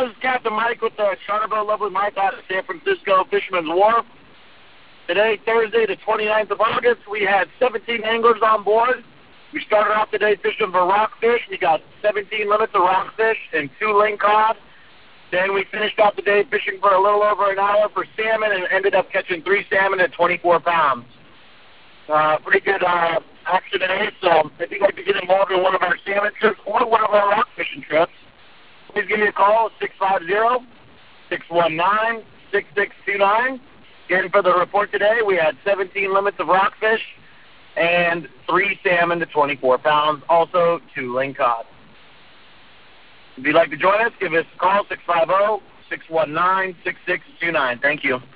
this is Captain Mike with the Charterboat Lovely Mike out of San Francisco Fisherman's Wharf. Today, Thursday, the 29th of August, we had 17 anglers on board. We started off today fishing for rockfish. We got 17 limits of rockfish and 2 lingcod. Then we finished off the day fishing for a little over an hour for salmon and ended up catching 3 salmon at 24 pounds. Pretty good action today. So if you'd like to get involved in one of our salmon trips or one of our rock fishing trips, please give me a call at 650-619-6629. Again, for the report today, we had 17 limits of rockfish and 3 salmon to 24 pounds, also 2 lingcod. If you'd like to join us, give us a call, 650-619-6629. Thank you.